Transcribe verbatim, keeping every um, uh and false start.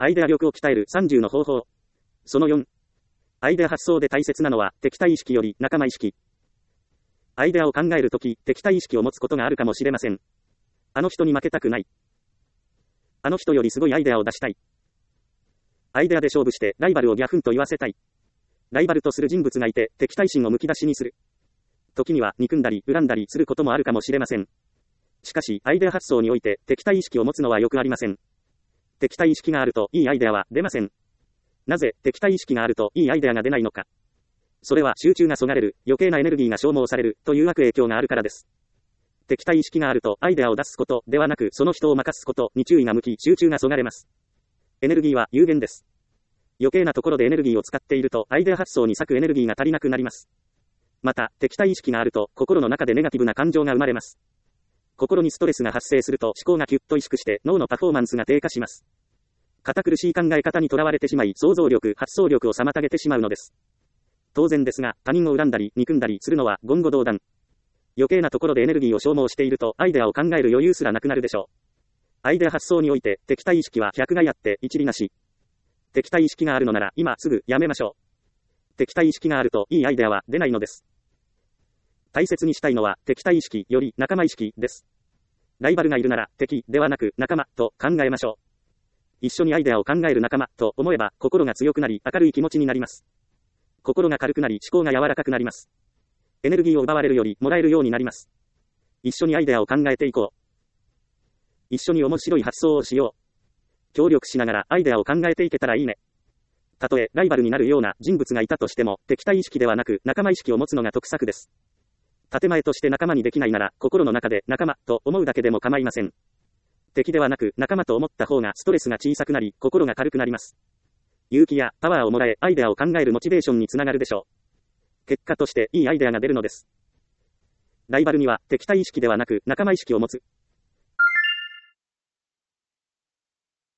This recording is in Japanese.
アイデア力を鍛えるさんじゅうの方法。そのよん。アイデア発想で大切なのは敵対意識より仲間意識。アイデアを考えるとき、敵対意識を持つことがあるかもしれません。あの人に負けたくない。あの人よりすごいアイデアを出したい。アイデアで勝負してライバルをギャフンと言わせたい。ライバルとする人物がいて敵対心をむき出しにする。時には憎んだり恨んだりすることもあるかもしれません。しかし、アイデア発想において敵対意識を持つのはよくありません。敵対意識があるといいアイデアは出ません。なぜ敵対意識があるといいアイデアが出ないのか。それは集中がそがれる、余計なエネルギーが消耗されるという悪影響があるからです。敵対意識があるとアイデアを出すことではなくその人を任すことに注意が向き集中がそがれます。エネルギーは有限です。余計なところでエネルギーを使っているとアイデア発想に割くエネルギーが足りなくなります。また、敵対意識があると心の中でネガティブな感情が生まれます。心にストレスが発生すると思考がキュッと萎縮して脳のパフォーマンスが低下します。堅苦しい考え方にとらわれてしまい想像力、発想力を妨げてしまうのです。当然ですが、他人を恨んだり憎んだりするのは言語道断。余計なところでエネルギーを消耗しているとアイデアを考える余裕すらなくなるでしょう。アイデア発想において敵対意識は百害あって一利なし。敵対意識があるのなら今すぐやめましょう。敵対意識があるといいアイデアは出ないのです。大切にしたいのは敵対意識より仲間意識です。ライバルがいるなら敵ではなく仲間と考えましょう。一緒にアイデアを考える仲間と思えば心が強くなり明るい気持ちになります。心が軽くなり思考が柔らかくなります。エネルギーを奪われるよりもらえるようになります。一緒にアイデアを考えていこう。一緒に面白い発想をしよう。協力しながらアイデアを考えていけたらいいね。たとえライバルになるような人物がいたとしても敵対意識ではなく仲間意識を持つのが得策です。建前として仲間にできないなら心の中で仲間と思うだけでも構いません。敵ではなく仲間と思った方がストレスが小さくなり心が軽くなります。勇気やパワーをもらえアイデアを考えるモチベーションにつながるでしょう。結果としていいアイデアが出るのです。ライバルには敵対意識ではなく仲間意識を持つ